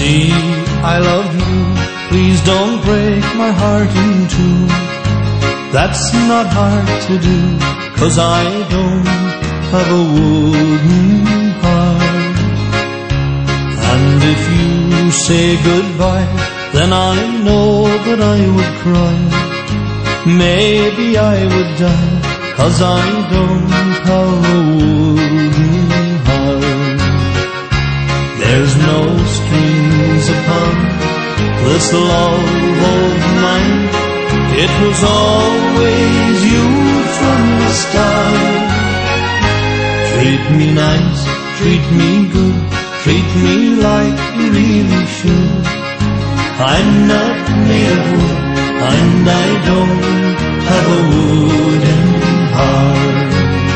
See, I love you, please don't break my heart in two. That's not hard to do, 'cause I don't have a wooden heart. And if you say goodbye, then I know that I would cry. Maybe I would die, 'cause I don't have a wooden heart. There's no strings upon this love of mine. It was always you from the start. Treat me nice, treat me good, treat me like you really should. I'm not made of wood, and I don't have a wooden heart.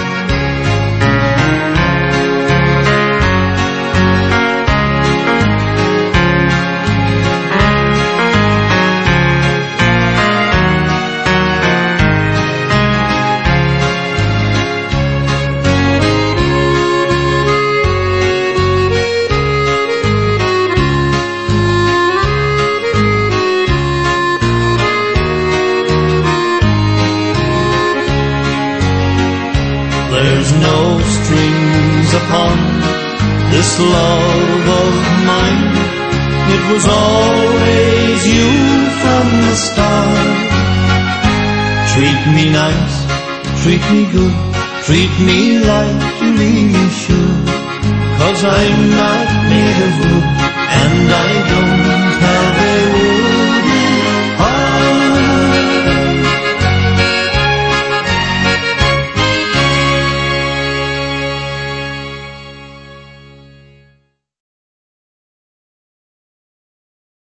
There's no strings upon this love of mine. It was always you from the start. Treat me nice, treat me good, treat me like you really should. 'Cause I'm not made of wood, and I don't have